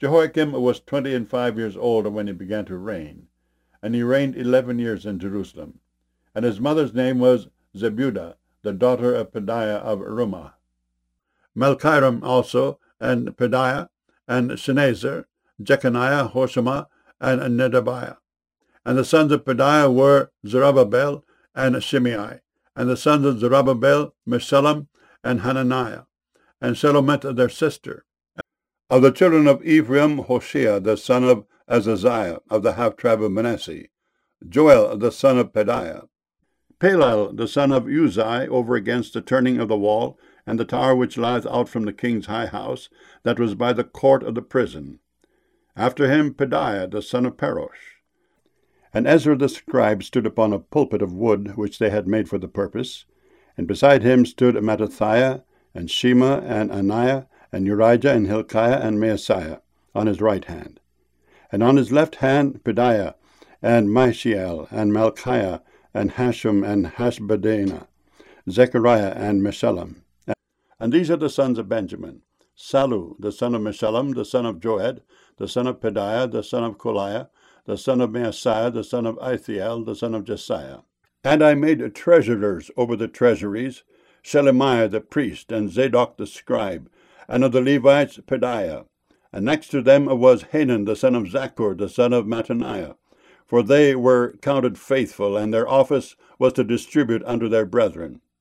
Jehoiakim was 25 years old when he began to reign, and he reigned 11 years in Jerusalem. And his mother's name was Zebudah, the daughter of Pedaiah of Rumah. Malchiram also, and Pedaiah, and Shenazar, Jeconiah, Hoshama, and Nedabiah. And the sons of Pedaiah were Zerubbabel and Shimei. And the sons of Zerubbabel, Meshullam, and Hananiah, and Shelomith their sister. Of the children of Ephraim, Hoshea the son of Azaziah, of the half-tribe of Manasseh, Joel the son of Pedaiah, Palal the son of Uzai, over against the turning of the wall, and the tower which lies out from the king's high house, that was by the court of the prison. After him Pedaiah the son of Parosh. And Ezra the scribe stood upon a pulpit of wood, which they had made for the purpose, and beside him stood Mattithiah, and Shema, and Ananiah, and Urijah, and Hilkiah, and Maaseiah, on his right hand. And on his left hand Pedaiah, and Mishael, and Malchiah, and Hashum, and Hashbaddanah, Zechariah, and Meshullam. And these are the sons of Benjamin: Sallu, the son of Meshullam, the son of Joed, the son of Pedaiah, the son of Koliah, the son of Maaseiah, the son of Ithiel, the son of Jesiah. And I made treasurers over the treasuries, Shelemiah the priest, and Zadok the scribe, and of the Levites Pedaiah. And next to them was Hanan the son of Zaccur, the son of Mattaniah. For they were counted faithful, and their office was to distribute unto their brethren.